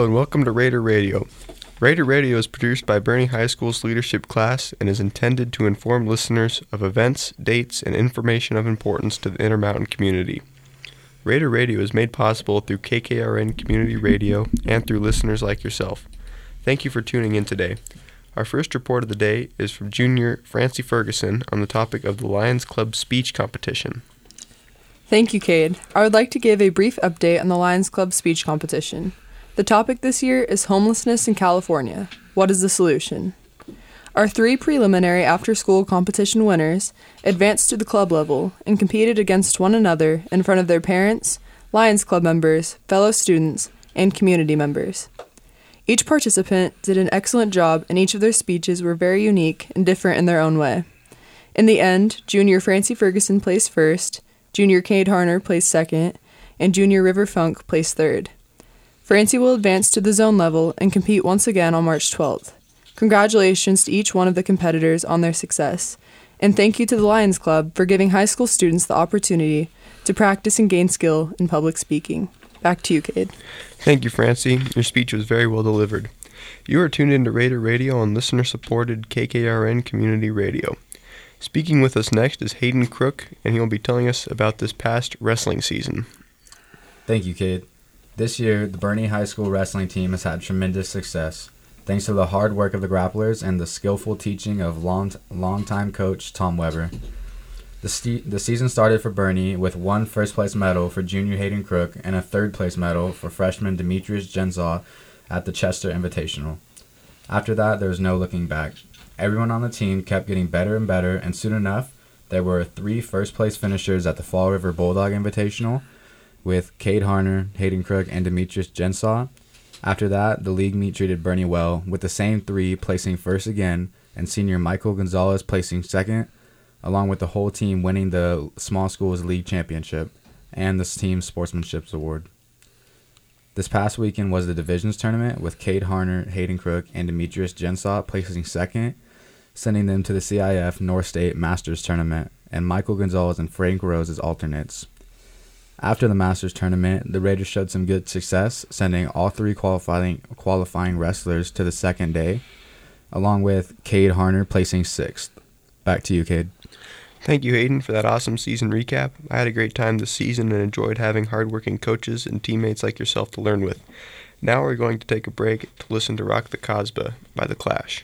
and welcome to Raider Radio. Raider Radio is produced by Boerne High School's leadership class and is intended to inform listeners of events, dates, and information of importance to the Intermountain community. Raider Radio is made possible through KKRN Community Radio and through listeners like yourself. Thank you for tuning in today. Our first report of the day is from Junior Francie Ferguson on the topic of the Lions Club speech competition. Thank you, Cade. I would like to give a brief update on the Lions Club speech competition. The topic this year is homelessness in California. What is the solution? Our 3 preliminary after-school competition winners advanced to the club level and competed against one another in front of their parents, Lions Club members, fellow students, and community members. Each participant did an excellent job, and each of their speeches were very unique and different in their own way. In the end, Junior Francie Ferguson placed first, Junior Cade Harner placed second, and Junior River Funk placed third. Francie will advance to the zone level and compete once again on March 12th. Congratulations to each one of the competitors on their success, and thank you to the Lions Club for giving high school students the opportunity to practice and gain skill in public speaking. Back to you, Cade. Thank you, Francie. Your speech was very well delivered. You are tuned into Raider Radio on listener-supported KKRN Community Radio. Speaking with us next is Hayden Crook, and he will be telling us about this past wrestling season. Thank you, Cade. This year, the Boerne High School wrestling team has had tremendous success, thanks to the hard work of the grapplers and the skillful teaching of longtime coach Tom Weber. The season started for Boerne with 1 first-place medal for junior Hayden Crook and a 3rd-place medal for freshman Demetrius Gensaw at the Chester Invitational. After that, there was no looking back. Everyone on the team kept getting better and better, and soon enough, there were 3 first-place finishers at the Fall River Bulldog Invitational with Cade Harner, Hayden Crook, and Demetrius Gensaw. After that, the league meet treated Boerne well, with the same 3 placing first again, and senior Michael Gonzalez placing second, along with the whole team winning the Small Schools League Championship and the team Sportsmanship Award. This past weekend was the Divisions Tournament, with Cade Harner, Hayden Crook, and Demetrius Gensaw placing second, sending them to the CIF North State Masters Tournament, and Michael Gonzalez and Frank Rose as alternates. After the Masters Tournament, the Raiders showed some good success, sending all 3 qualifying wrestlers to the second day, along with Cade Harner placing 6th. Back to you, Cade. Thank you, Hayden, for that awesome season recap. I had a great time this season and enjoyed having hardworking coaches and teammates like yourself to learn with. Now we're going to take a break to listen to Rock the Casbah by The Clash.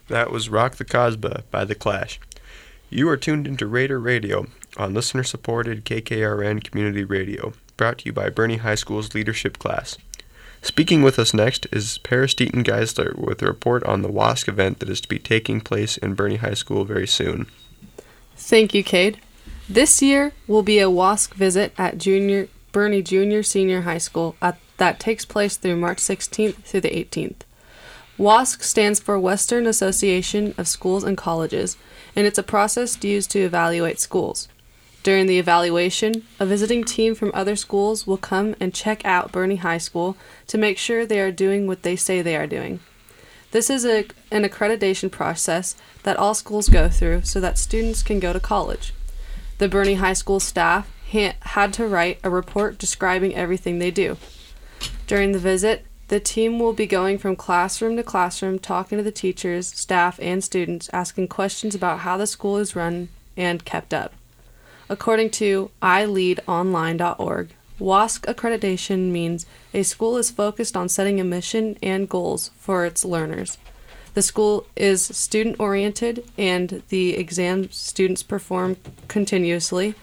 That was Rock the Casbah by The Clash. You are tuned into Raider Radio on listener-supported KKRN Community Radio, brought to you by Bernie High School's leadership class. Speaking with us next is Paris Deaton Geisler with a report on the WASC event that is to be taking place in Bernie High School very soon. Thank you, Cade. This year will be a WASC visit at Bernie Junior Senior High School that takes place through March 16th through the 18th. WASC stands for Western Association of Schools and Colleges, and it's a process used to evaluate schools. During the evaluation, a visiting team from other schools will come and check out Bernie High School to make sure they are doing what they say they are doing. This is an accreditation process that all schools go through so that students can go to college. The Bernie High School staff had to write a report describing everything they do. During the visit, the team will be going from classroom to classroom, talking to the teachers, staff, and students, asking questions about how the school is run and kept up. According to iLeadOnline.org, WASC accreditation means a school is focused on setting a mission and goals for its learners. The school is student-oriented, and the exam students perform continuously,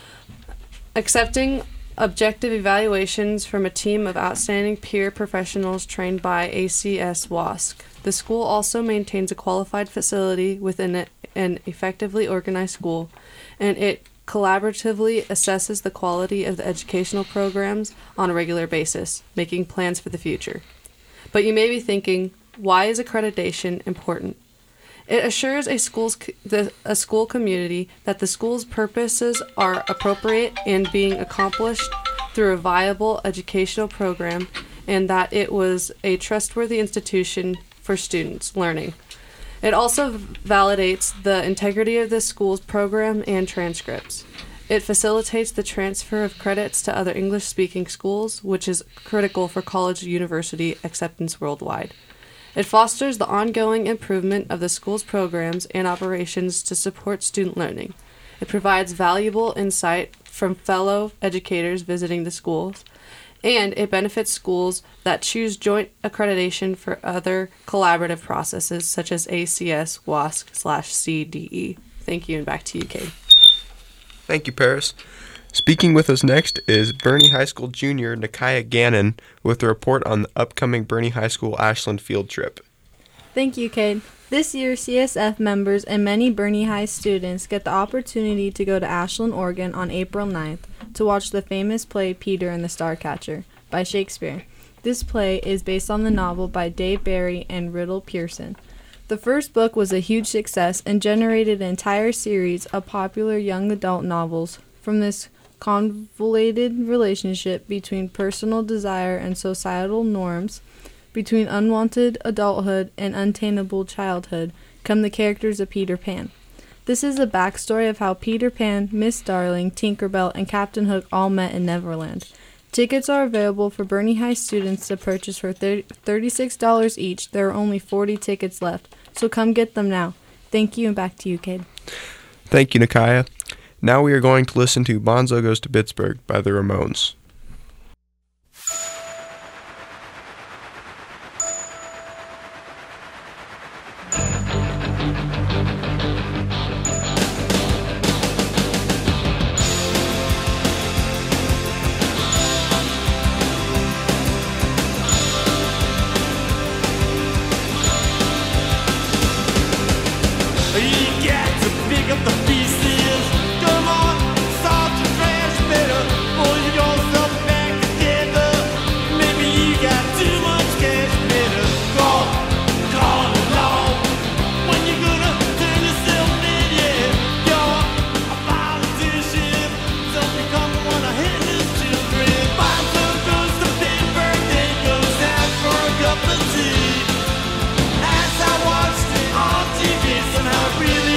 accepting objective evaluations from a team of outstanding peer professionals trained by ACS WASC. The school also maintains a qualified facility within an effectively organized school, and it collaboratively assesses the quality of the educational programs on a regular basis, making plans for the future. But you may be thinking, why is accreditation important? It assures a school community that the school's purposes are appropriate and being accomplished through a viable educational program, and that it was a trustworthy institution for students' learning. It also validates the integrity of the school's program and transcripts. It facilitates the transfer of credits to other English-speaking schools, which is critical for college and university acceptance worldwide. It fosters the ongoing improvement of the school's programs and operations to support student learning. It provides valuable insight from fellow educators visiting the schools, and it benefits schools that choose joint accreditation for other collaborative processes such as ACS, WASC/CDE. Thank you, and back to you, Kate. Thank you, Paris. Speaking with us next is Bernie High School junior Nakaya Gannon with a report on the upcoming Bernie High School Ashland field trip. Thank you, Cade. This year, CSF members and many Bernie High students get the opportunity to go to Ashland, Oregon on April 9th to watch the famous play Peter and the Starcatcher by Shakespeare. This play is based on the novel by Dave Barry and Riddle Pearson. The first book was a huge success and generated an entire series of popular young adult novels. From this convoluted relationship between personal desire and societal norms, between unwanted adulthood and untameable childhood, come the characters of Peter Pan. This is the backstory of how Peter Pan, Miss Darling, Tinkerbell, and Captain Hook all met in Neverland. Tickets are available for Bernie High students to purchase for $36 each. There are only 40 tickets left, so come get them now. Thank you, and back to you, Cade. Thank you, Nakaya. Now we are going to listen to Bonzo Goes to Pittsburgh by the Ramones. You got to pick up the pieces. Come on, start to trash better. Pull yourself back together. Maybe you got too much cash better. Call it law. When you gonna turn yourself in, yeah. You're a politician. Don't become one of his children. Bonzo goes to Pittsburgh, then goes out for a cup of tea. As I watched it on TV, somehow it really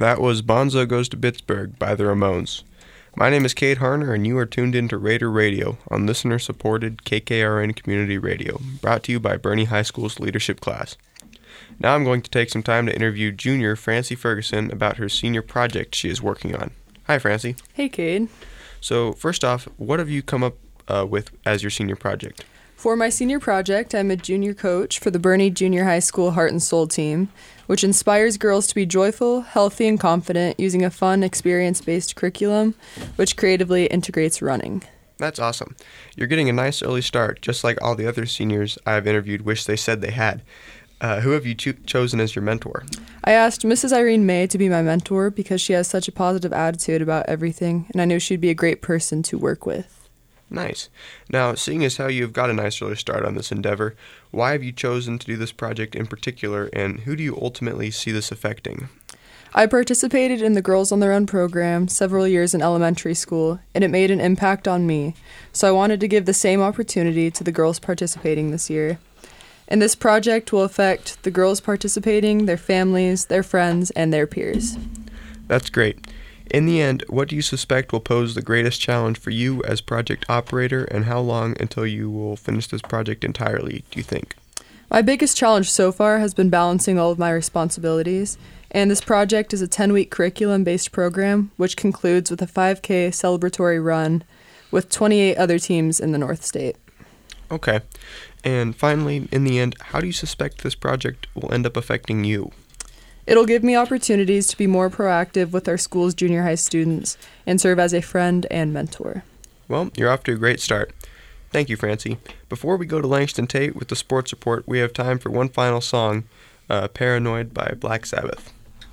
That was Bonzo Goes to Pittsburgh by the Ramones. My name is Cade Harner, and you are tuned into Raider Radio on listener-supported KKRN Community Radio, brought to you by Bernie High School's leadership class. Now I'm going to take some time to interview junior Francie Ferguson about her senior project she is working on. Hi, Francie. Hey, Cade. So, first off, what have you come up with as your senior project? For my senior project, I'm a junior coach for the Bernie Junior High School Heart and Soul team, which inspires girls to be joyful, healthy, and confident using a fun, experience-based curriculum, which creatively integrates running. That's awesome. You're getting a nice early start, just like all the other seniors I've interviewed wish they said they had. Who have you chosen as your mentor? I asked Mrs. Irene May to be my mentor because she has such a positive attitude about everything, and I knew she'd be a great person to work with. Nice. Now, seeing as how you've got a nice early start on this endeavor, why have you chosen to do this project in particular, and who do you ultimately see this affecting? I participated in the Girls on the Run program several years in elementary school, and it made an impact on me, so I wanted to give the same opportunity to the girls participating this year. And this project will affect the girls participating, their families, their friends, and their peers. That's great. In the end, what do you suspect will pose the greatest challenge for you as project operator, and how long until you will finish this project entirely, do you think? My biggest challenge so far has been balancing all of my responsibilities, and this project is a 10-week curriculum-based program, which concludes with a 5K celebratory run with 28 other teams in the North State. Okay. And finally, in the end, how do you suspect this project will end up affecting you? It'll give me opportunities to be more proactive with our school's junior high students and serve as a friend and mentor. Well, you're off to a great start. Thank you, Francie. Before we go to Langston Tate with the sports report, we have time for one final song, Paranoid by Black Sabbath.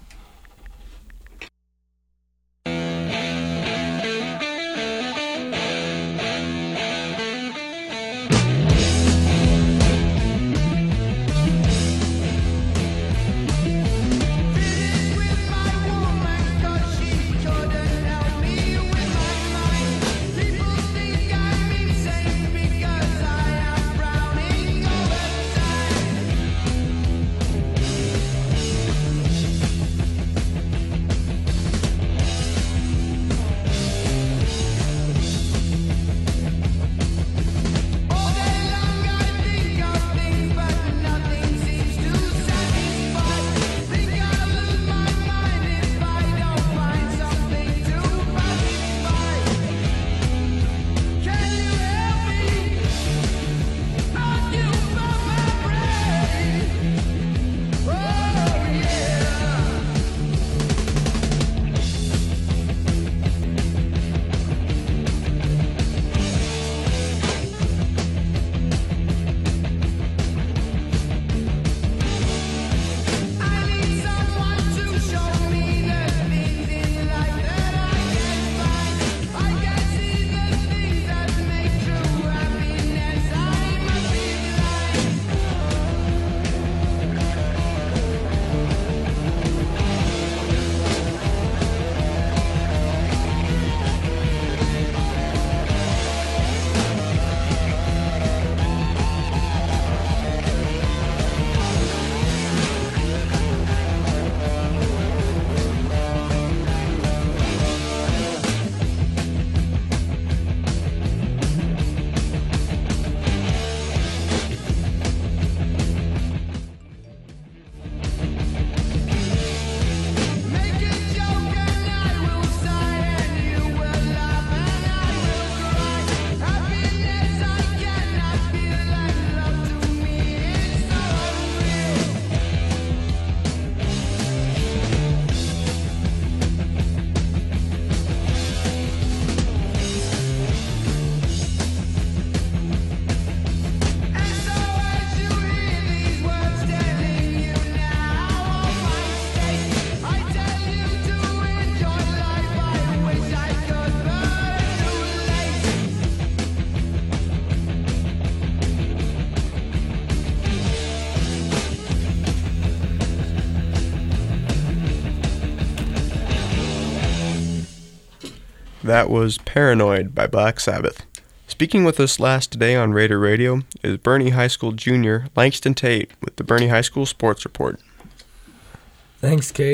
That was Paranoid by Black Sabbath. Speaking with us last today on Raider Radio is Bernie High School junior Langston Tate with the Bernie High School Sports Report. Thanks, Cade.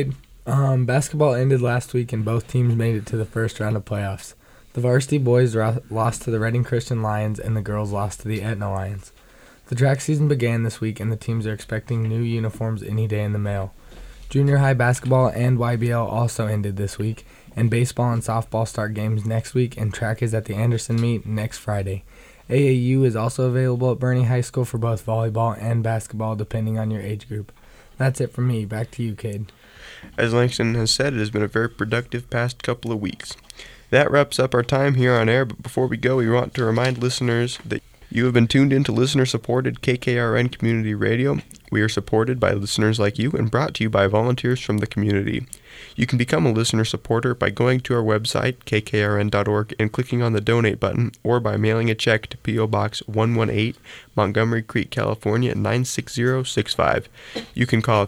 Basketball ended last week and both teams made it to the first round of playoffs. The varsity boys lost to the Reading Christian Lions and the girls lost to the Etna Lions. The track season began this week and the teams are expecting new uniforms any day in the mail. Junior high basketball and YBL also ended this week, and baseball and softball start games next week, and track is at the Anderson meet next Friday. AAU is also available at Bernie High School for both volleyball and basketball depending on your age group. That's it from me. Back to you, Cade. As Langston has said, it has been a very productive past couple of weeks. That wraps up our time here on air, but before we go, we want to remind listeners that you have been tuned into listener-supported KKRN Community Radio. We are supported by listeners like you and brought to you by volunteers from the community. You can become a listener supporter by going to our website, kkrn.org, and clicking on the donate button, or by mailing a check to P.O. Box 118, Montgomery Creek, California, 96065. You can call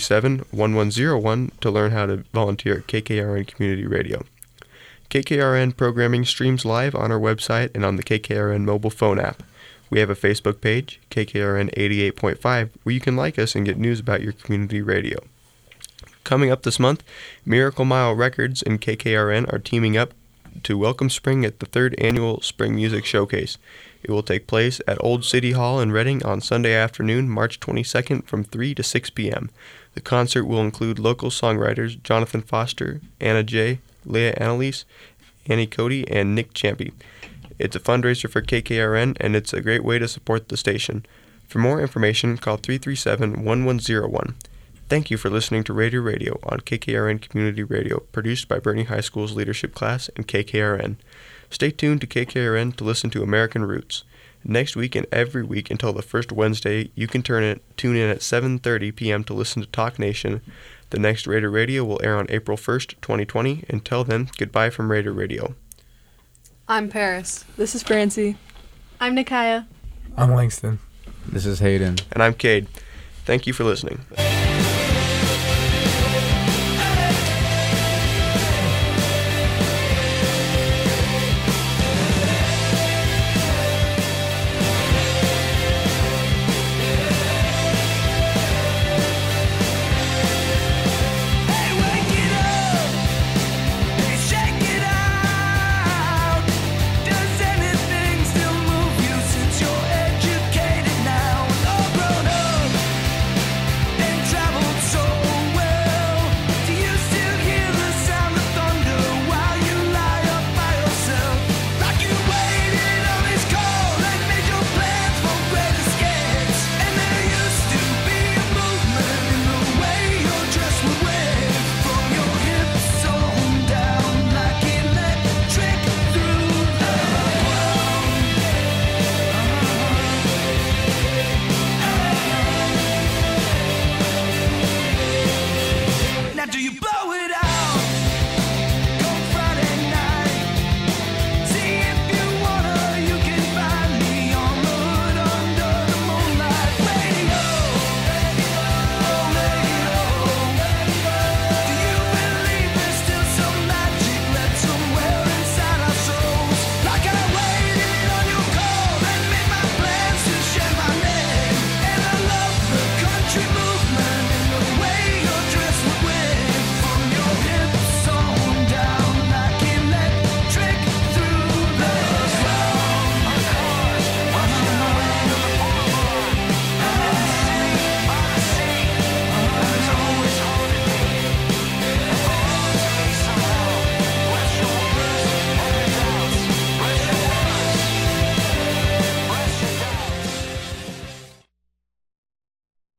337-1101 to learn how to volunteer at KKRN Community Radio. KKRN programming streams live on our website and on the KKRN mobile phone app. We have a Facebook page, KKRN 88.5, where you can like us and get news about your community radio. Coming up this month, Miracle Mile Records and KKRN are teaming up to welcome spring at the 3rd Annual Spring Music Showcase. It will take place at Old City Hall in Reading on Sunday afternoon, March 22nd from 3 to 6 p.m. The concert will include local songwriters Jonathan Foster, Anna J., Leah Annalise, Annie Cody, and Nick Champy. It's a fundraiser for KKRN, and it's a great way to support the station. For more information, call 337-1101. Thank you for listening to Radio Radio on KKRN Community Radio, produced by Bernie High School's leadership class and KKRN. Stay tuned to KKRN to listen to American Roots. Next week and every week until the first Wednesday, you can tune in at 7:30 p.m. to listen to Talk Nation. The next Radio Radio will air on April 1st, 2020. Until then, goodbye from Radio Radio. I'm Paris. This is Francie. I'm Nikaya. I'm Langston. This is Hayden. And I'm Cade. Thank you for listening.